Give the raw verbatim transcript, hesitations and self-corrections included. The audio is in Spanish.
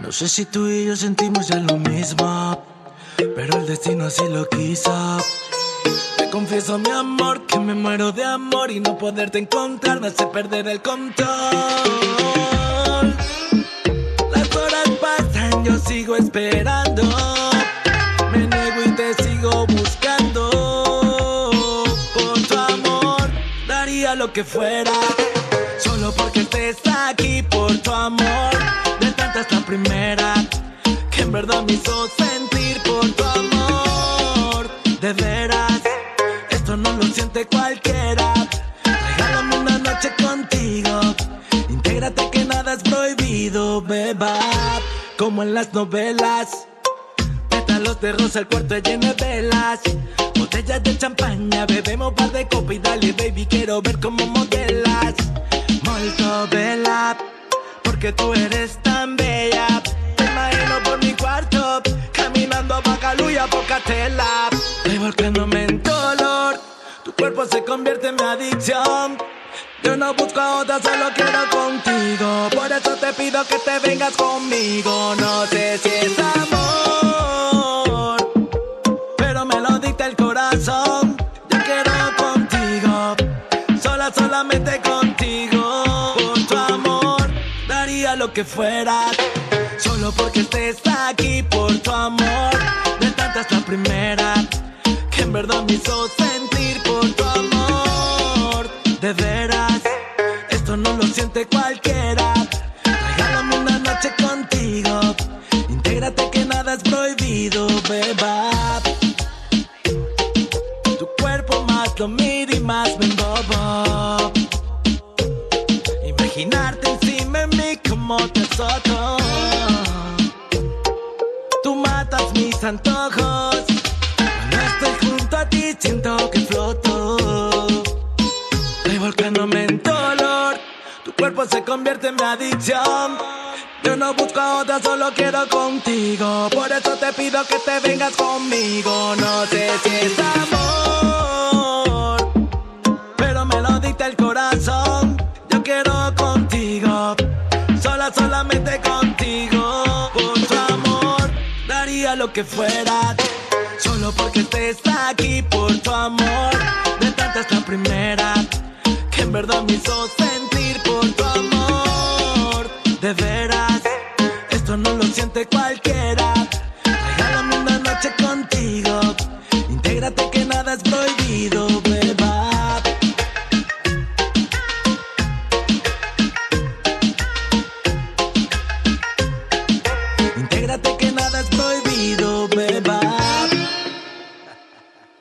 No sé si tú y yo sentimos ya lo mismo, pero el destino así lo quiso. Te confieso, mi amor, que me muero de amor y no poderte encontrar me hace perder el control. Las horas pasan, yo sigo esperando. Me niego y te sigo buscando. Por tu amor, daría lo que fuera, solo porque estés aquí. Por tu amor, de tantas la primera que en verdad me hizo sentir. Por tu amor, de veras, esto no lo siente cualquiera. Regálame una noche contigo, intégrate que nada es prohibido, beba. Como en las novelas, pétalos de rosa, el cuarto lleno de velas, botellas de champaña, bebemos par de copas y dale baby, quiero ver cómo modelas. Molto bella, porque tú eres tan bella. Te imagino por mi cuarto, caminando a Bacalú poca tela, revolcándome en dolor. Tu cuerpo se convierte en mi adicción. Yo no busco a otra, solo quiero contigo. Por eso te pido que te vengas conmigo. No sé si es amor, pero me lo dicta el corazón. Yo quiero contigo, sola, solamente contigo. Por tu amor, daría lo que fuera, solo porque estés aquí. Por tu amor, de tantas la primera que en verdad me hizo sentir. Por tu amor, de veras, esto no lo siente cualquiera. Regálame una noche contigo, intégrate que nada es prohibido, beba. Tu cuerpo más lo miro y más me embobo. Imaginarte encima de mí como te azoto. Tú matas mis antojos, cuando estoy junto a ti siento que floto, revolcándome en dolor. Tu cuerpo se convierte en mi adicción. Yo no busco a otra, solo quiero contigo. Por eso te pido que te vengas conmigo. No sé si es amor, pero me lo dicta el corazón. Yo quiero contigo, sola, solamente contigo. Por tu amor, daría lo que fuera, solo porque estés aquí. Por tu amor, de tantas la primera que en verdad me hizo sentir. Por tu amor, de veras, esto no lo siente cualquiera. Regálame una noche contigo, intégrate que nada es prohibido, beba. Intégrate que